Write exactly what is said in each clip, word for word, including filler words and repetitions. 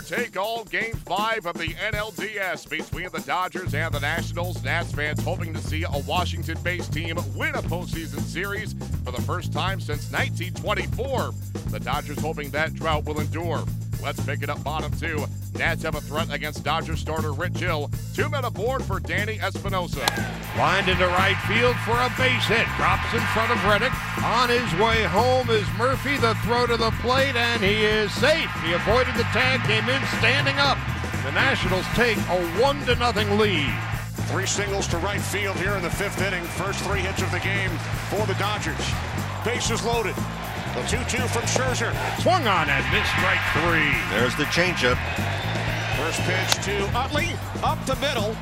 take all Game five of the N L D S between the Dodgers and the Nationals. Nats fans hoping to see a Washington-based team win a postseason series for the first time since nineteen twenty-four. The Dodgers hoping that drought will endure. Let's pick it up bottom two. Nats have a threat against Dodgers starter Rich Hill. Two men aboard for Danny Espinosa. Lined into right field for a base hit. Drops in front of Reddick. On his way home is Murphy. The throw to the plate, and he is safe. He avoided the tag, came in standing up. The Nationals take a one to nothing lead. Three singles to right field here in the fifth inning. First three hits of the game for the Dodgers. Bases loaded. The two two from Scherzer. Swung on and missed strike three. There's the changeup. First pitch to Utley, up the middle.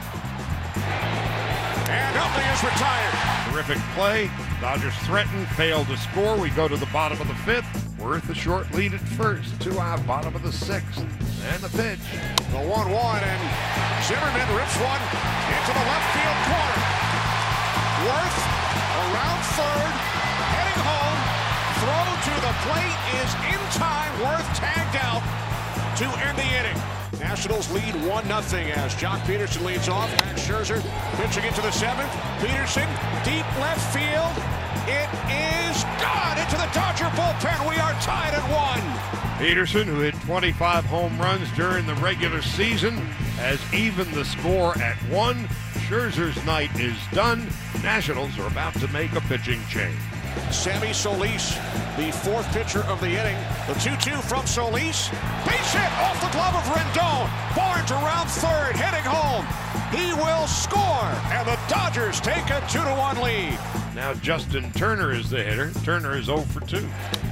And Utley is retired. Terrific play. Dodgers threaten, fail to score. We go to the bottom of the fifth. Worth a short lead at first. Two out, bottom of the sixth. And the pitch. The one one, and Zimmerman rips one into the left field corner. Worth around third, heading home. Throw to the plate is in time. Worth tagged out to end the inning. Nationals lead one nothing as Jock Peterson leads off. Max Scherzer pitching into the seventh. Peterson, deep left field. It is gone into the Dodger bullpen. We are tied at one. Peterson, who hit twenty-five home runs during the regular season, has evened the score at one. Scherzer's night is done. Nationals are about to make a pitching change. Sammy Solis, the fourth pitcher of the inning. The two two from Solis. Base hit off the glove of Rendon. Barnes around third, heading home. He will score, and the Dodgers take a two to one lead. Now Justin Turner is the hitter. Turner is oh for two.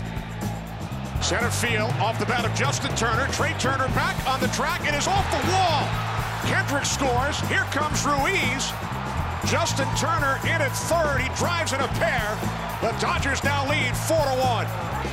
Center field off the bat of Justin Turner. Trey Turner back on the track. It is off the wall. Kendrick scores. Here comes Ruiz. Justin Turner in at third. He drives in a pair. The Dodgers now lead four to one.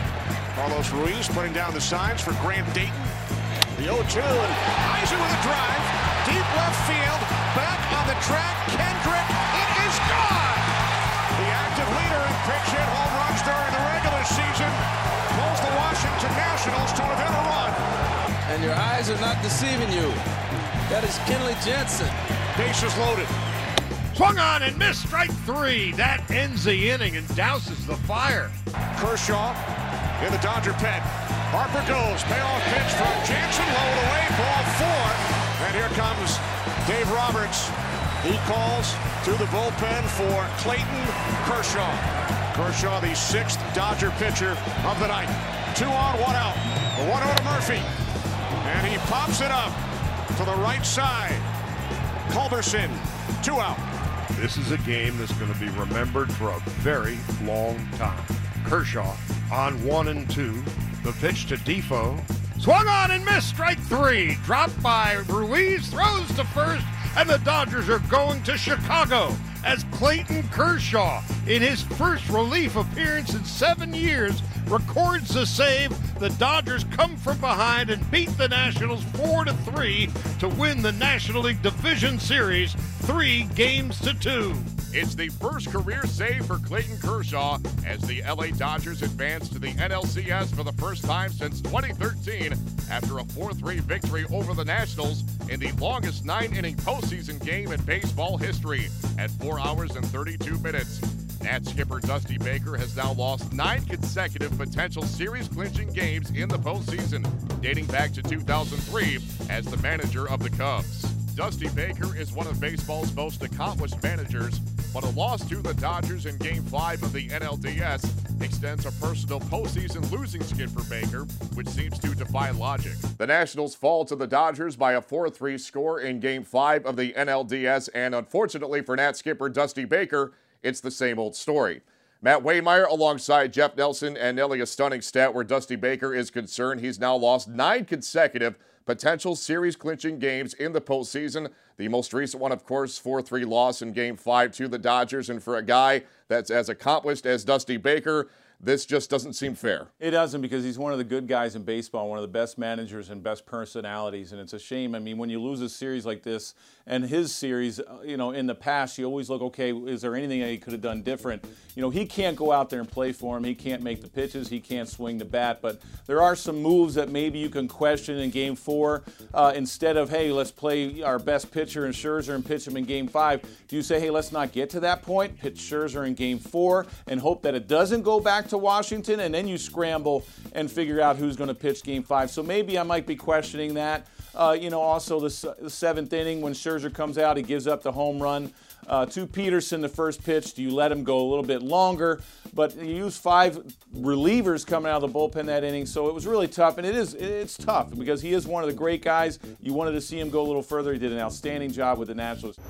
Carlos Ruiz putting down the signs for Grant Dayton. The oh two, and Eisen with a drive. Deep left field. Back on the track. Kendrick. It is gone. The active leader in pitch hit home runs during the regular season pulls the Washington Nationals to within a run. And your eyes are not deceiving you. That is Kenley Jansen. Bases loaded. Swung on and missed strike three. That ends the inning and douses the fire. Kershaw in the Dodger pen. Harper goes. Payoff pitch from Jansen. Low away. Ball four. And here comes Dave Roberts. He calls to the bullpen for Clayton Kershaw. Kershaw, the sixth Dodger pitcher of the night. Two on, one out. The one oh to Murphy. And he pops it up to the right side. Culberson, two out. This is a game that's going to be remembered for a very long time. Kershaw on one and two. The pitch to Defoe. Swung on and missed strike three. Dropped by Ruiz. Throws to first. And the Dodgers are going to Chicago as Clayton Kershaw, in his first relief appearance in seven years, records the save. The Dodgers come from behind and beat the Nationals four to three to win the National League Division Series three games to two. It's the first career save for Clayton Kershaw as the L A Dodgers advance to the N L C S for the first time since twenty thirteen after a four three victory over the Nationals in the longest nine-inning postseason game in baseball history at four hours and thirty-two minutes. Nats skipper Dusty Baker has now lost nine consecutive potential series-clinching games in the postseason, dating back to two thousand three as the manager of the Cubs. Dusty Baker is one of baseball's most accomplished managers, but a loss to the Dodgers in Game five of the N L D S extends a personal postseason losing skid for Baker, which seems to defy logic. The Nationals fall to the Dodgers by a four three score in Game five of the N L D S, and unfortunately for Nats skipper Dusty Baker, it's the same old story. Matt Waymeyer alongside Jeff Nelson and Nelly a stunning stat where Dusty Baker is concerned. He's now lost nine consecutive potential series-clinching games in the postseason. The most recent one, of course, four three loss in Game five to the Dodgers. And for a guy that's as accomplished as Dusty Baker, this just doesn't seem fair. It doesn't, because he's one of the good guys in baseball, one of the best managers and best personalities, and it's a shame. I mean, when you lose a series like this, and his series, you know, in the past, you always look, okay, is there anything that he could have done different? You know, he can't go out there and play for him. He can't make the pitches. He can't swing the bat. But there are some moves that maybe you can question in Game Four. Uh, instead of, hey, let's play our best pitcher in Scherzer and pitch him in Game Five, do you say, hey, let's not get to that point, pitch Scherzer in Game Four, and hope that it doesn't go back to Washington, and then you scramble and figure out who's going to pitch Game Five? So maybe I might be questioning that. Uh, you know, also the, the seventh inning when Scherzer comes out, he gives up the home run uh, to Peterson, the first pitch. Do you let him go a little bit longer? But you use five relievers coming out of the bullpen that inning, so it was really tough. And it is, it's tough because he is one of the great guys. You wanted to see him go a little further. He did an outstanding job with the Nationals.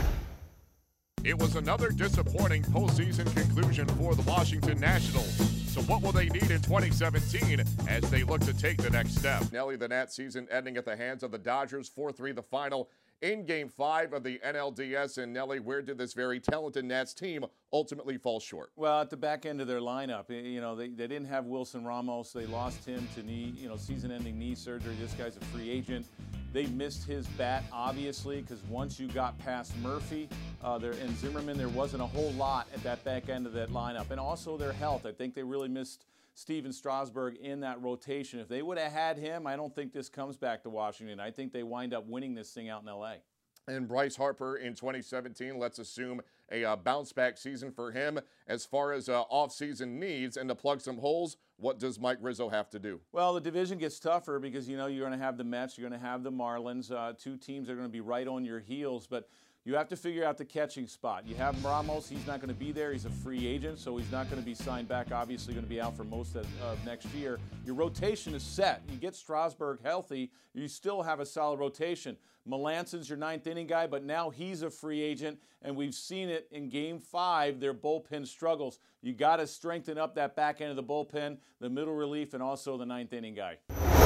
It was another disappointing postseason conclusion for the Washington Nationals. So what will they need in twenty seventeen as they look to take the next step? Nelly, the Nats season ending at the hands of the Dodgers, four three the final in Game five of the N L D S. And Nelly, where did this very talented Nats team ultimately fall short? Well, at the back end of their lineup, you know, they, they didn't have Wilson Ramos. They lost him to knee, you know, season-ending knee surgery. This guy's a free agent. They missed his bat, obviously, because once you got past Murphy uh, there, and Zimmerman, there wasn't a whole lot at that back end of that lineup. And also their health. I think they really missed Steven Strasburg in that rotation. If they would have had him, I don't think this comes back to Washington. I think they wind up winning this thing out in L A. And Bryce Harper in twenty seventeen, let's assume a uh, bounce-back season for him. As far as uh, off-season needs and to plug some holes, what does Mike Rizzo have to do? Well, the division gets tougher because, you know, you're going to have the Mets, you're going to have the Marlins. Uh, two teams are going to be right on your heels, but you have to figure out the catching spot. You have Ramos, he's not going to be there. He's a free agent, so he's not going to be signed back. Obviously going to be out for most of uh, next year. Your rotation is set. You get Strasburg healthy, you still have a solid rotation. Melanson's your ninth inning guy, but now he's a free agent, and we've seen it in Game five, their bullpen struggles. You got to strengthen up that back end of the bullpen, the middle relief, and also the ninth inning guy.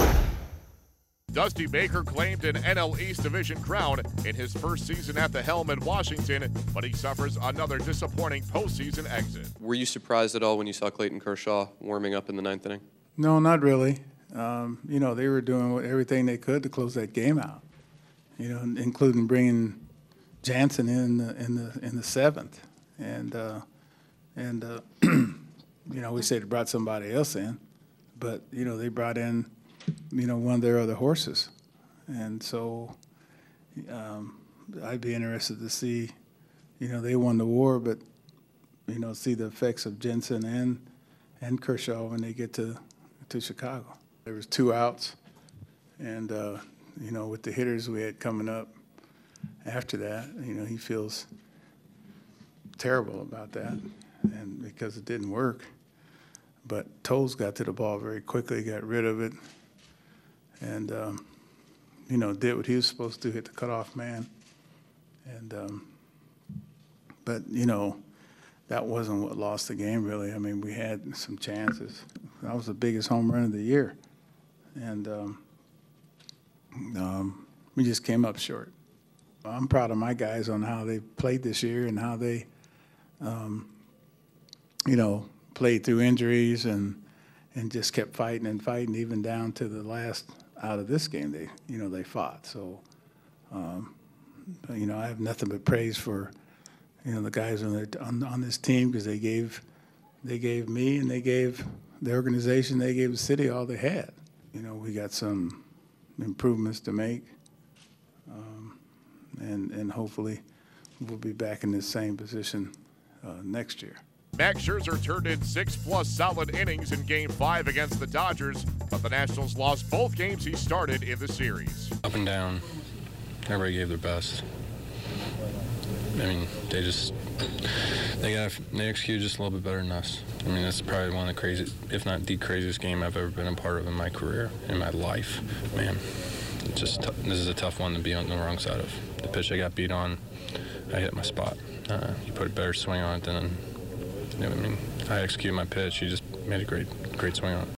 Dusty Baker claimed an N L East Division crown in his first season at the helm in Washington, but he suffers another disappointing postseason exit. Were you surprised at all when you saw Clayton Kershaw warming up in the ninth inning? No, not really. Um, you know, they were doing everything they could to close that game out, you know, including bringing Jansen in the, in the, in the seventh. And, uh, and uh, you know, we said they brought somebody else in, but, you know, they brought in, you know, one of their other horses. And so um, I'd be interested to see, you know, they won the war, but, you know, see the effects of Jensen and and Kershaw when they get to, to Chicago. There was two outs, and, uh, you know, with the hitters we had coming up after that, you know, he feels terrible about that, and because it didn't work. But Toles got to the ball very quickly, got rid of it, and, um, you know, did what he was supposed to, hit the cutoff man. And, um, but, you know, that wasn't what lost the game, really. I mean, we had some chances. That was the biggest home run of the year. And um, um, we just came up short. I'm proud of my guys on how they played this year and how they, um, you know, played through injuries and and just kept fighting and fighting, even down to the last out of this game. They, you know, they fought. So, um, you know, I have nothing but praise for, you know, the guys on the, on, on this team, because they gave they gave me and they gave the organization, they gave the city all they had. You know, we got some improvements to make, um, and and hopefully we'll be back in this same position uh, next year. Max Scherzer turned in six-plus solid innings in Game five against the Dodgers, but the Nationals lost both games he started in the series. Up and down, everybody gave their best. I mean, they just they got they executed just a little bit better than us. I mean, that's probably one of the craziest, if not the craziest game I've ever been a part of in my career, in my life. Man, it's just t- this is a tough one to be on the wrong side of. The pitch I got beat on, I hit my spot. Uh, you put a better swing on it than. You know what I mean? I executed my pitch. You just made a great, great swing on it.